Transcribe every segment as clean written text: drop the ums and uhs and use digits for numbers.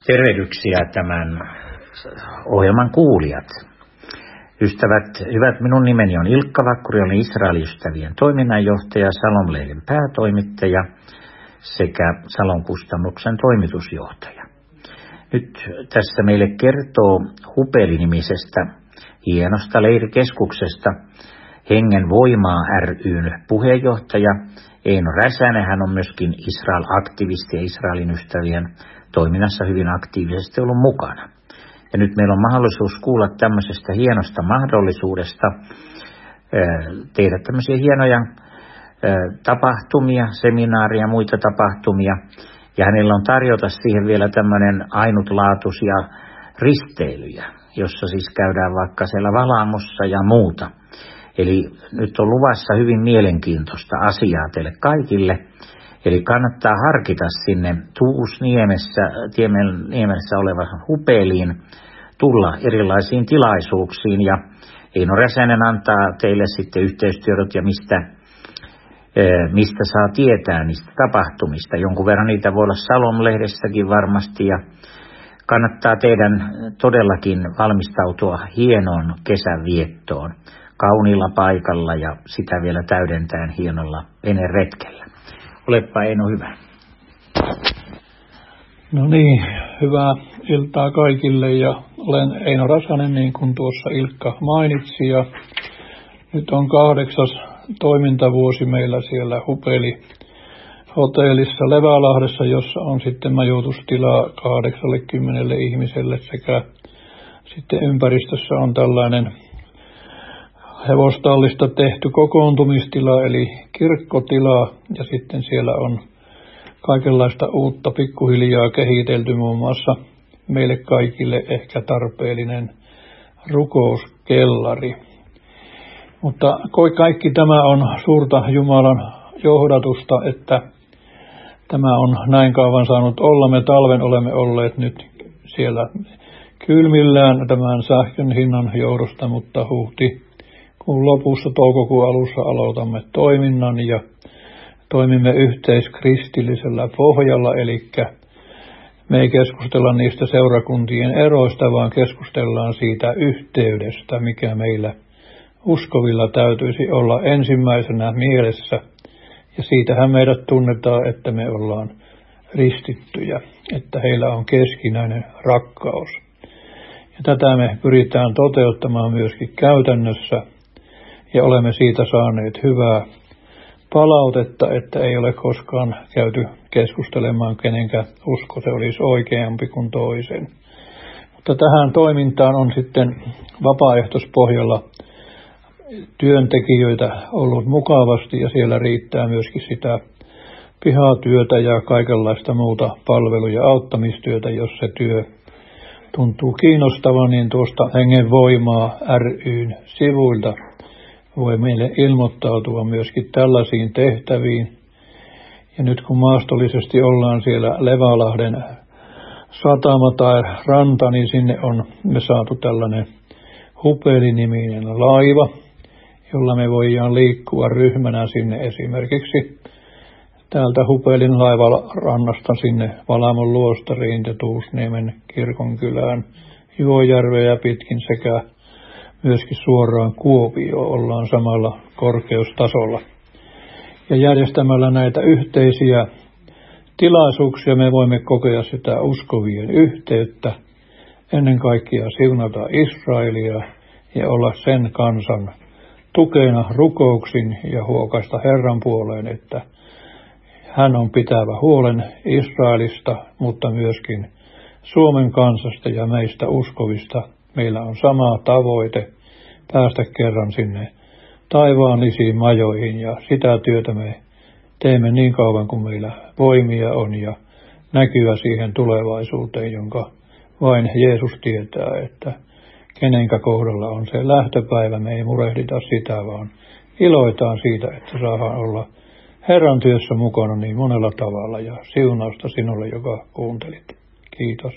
Tervehdyksiä tämän ohjelman kuulijat. Ystävät, hyvät, minun nimeni on Ilkka Vakkuri, olen Israel-ystävien toiminnanjohtaja, Salom-lehden päätoimittaja sekä Salon-kustannuksen toimitusjohtaja. Nyt tässä meille kertoo Hupeli-nimisestä hienosta leirikeskuksesta Hengen voimaa ry:n puheenjohtaja Eino Räsänen. Hän on myöskin Israel-aktivisti ja Israelin ystävien toiminnassa hyvin aktiivisesti ollut mukana. Ja nyt meillä on mahdollisuus kuulla tämmöisestä hienosta mahdollisuudesta tehdä tämmöisiä hienoja tapahtumia, seminaaria ja muita tapahtumia. Ja hänellä on tarjota siihen vielä tämmöinen ainutlaatuisia risteilyjä, jossa siis käydään vaikka siellä Valaamossa ja muuta. Eli nyt on luvassa hyvin mielenkiintoista asiaa teille kaikille. Eli kannattaa harkita sinne Tuusniemessä olevaan Hupeliin, tulla erilaisiin tilaisuuksiin. Ja Eino Räsänen antaa teille sitten yhteystiedot ja mistä saa tietää niistä tapahtumista. Jonkun verran niitä voi olla Salom-lehdessäkin varmasti. Ja kannattaa teidän todellakin valmistautua hienoon kesänviettoon kauniilla paikalla ja sitä vielä täydentäen hienolla veneretkellä. Olepa Eino hyvä. No niin, hyvää iltaa kaikille ja olen Eino Räsänen niin kuin tuossa Ilkka mainitsi ja nyt on 8. toimintavuosi meillä siellä Hupeli-hotellissa Levälahdessa, jossa on sitten majoitustilaa 80 ihmiselle sekä sitten ympäristössä on tällainen hevostallista tehty kokoontumistila eli kirkkotila ja sitten siellä on kaikenlaista uutta pikkuhiljaa kehitelty, muun muassa meille kaikille ehkä tarpeellinen rukouskellari. Mutta kaikki tämä on suurta Jumalan johdatusta, että tämä on näin kauan saanut olla. Me talven olemme olleet nyt siellä kylmillään tämän sähkön hinnan johdosta, mutta huhtikuun lopussa, toukokuun alussa aloitamme toiminnan ja toimimme yhteiskristillisellä pohjalla, eli me ei keskustella niistä seurakuntien eroista, vaan keskustellaan siitä yhteydestä, mikä meillä uskovilla täytyisi olla ensimmäisenä mielessä. Ja siitähän meidät tunnetaan, että me ollaan ristittyjä, että heillä on keskinäinen rakkaus. Ja tätä me pyritään toteuttamaan myöskin käytännössä, ja olemme siitä saaneet hyvää palautetta, että ei ole koskaan käyty keskustelemaan, kenenkä usko se olisi oikeampi kuin toisen. Mutta tähän toimintaan on sitten vapaaehtoispohjalla työntekijöitä ollut mukavasti ja siellä riittää myöskin sitä pihatyötä ja kaikenlaista muuta palvelu- ja auttamistyötä, jos se työ tuntuu kiinnostavan, niin tuosta Hengen voimaa ry:n sivuilta voi meille ilmoittautua myöskin tällaisiin tehtäviin. Ja nyt kun maastollisesti ollaan siellä Levälahden satama tai ranta, niin sinne on me saatu tällainen Hupeli-niminen laiva, jolla me voidaan liikkua ryhmänä sinne esimerkiksi täältä Hupelin laivarannasta sinne Valamon luostariin ja Tuusniemen kirkonkylään Juojärveä pitkin sekä myöskin suoraan Kuopioon ollaan samalla korkeustasolla. Ja järjestämällä näitä yhteisiä tilaisuuksia me voimme kokea sitä uskovien yhteyttä, ennen kaikkea siunata Israelia ja olla sen kansan tukena rukouksin ja huokaista Herran puoleen, että hän on pitävä huolen Israelista, mutta myöskin Suomen kansasta ja meistä uskovista. Meillä on sama tavoite päästä kerran sinne taivaallisiin majoihin ja sitä työtä me teemme niin kauan kuin meillä voimia on ja näkyä siihen tulevaisuuteen, jonka vain Jeesus tietää, että kenenkä kohdalla on se lähtöpäivä. Me ei murehdita sitä, vaan iloitaan siitä, että saadaan olla Herran työssä mukana niin monella tavalla ja siunausta sinulle, joka kuuntelit. Kiitos.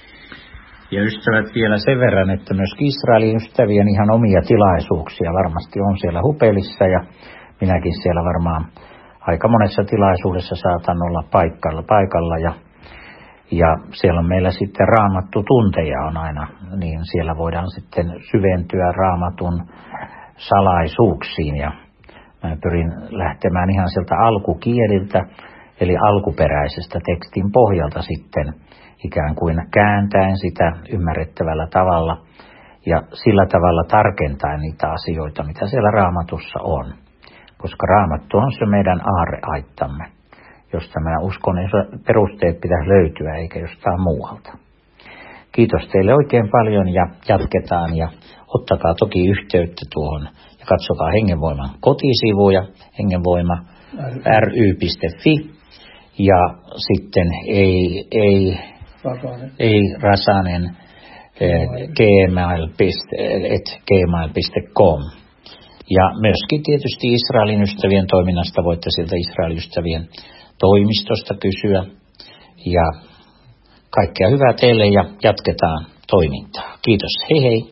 Ja ystävät vielä sen verran, että myös Israelin ystävien ihan omia tilaisuuksia varmasti on siellä Hupelissa ja minäkin siellä varmaan aika monessa tilaisuudessa saatan olla paikalla Ja siellä on meillä sitten raamattutunteja on aina, niin siellä voidaan sitten syventyä raamatun salaisuuksiin. Ja mä pyrin lähtemään ihan sieltä alkukieliltä, eli alkuperäisestä tekstin pohjalta sitten ikään kuin kääntäen sitä ymmärrettävällä tavalla ja sillä tavalla tarkentaen niitä asioita, mitä siellä raamatussa on. Koska raamattu on se meidän aarreaittamme, josta mä uskon, että perusteet pitäisi löytyä eikä jostain muualta. Kiitos teille oikein paljon ja jatketaan ja ottakaa toki yhteyttä tuohon ja katsokaa Hengenvoiman kotisivuja, hengenvoima.ry.fi ja sitten ei Rasanen gmail.com. Ja myöskin tietysti Israelin ystävien toiminnasta voitte sieltä Israelin ystävien toimistosta kysyä. Ja kaikkea hyvää teille ja jatketaan toimintaa. Kiitos, hei hei.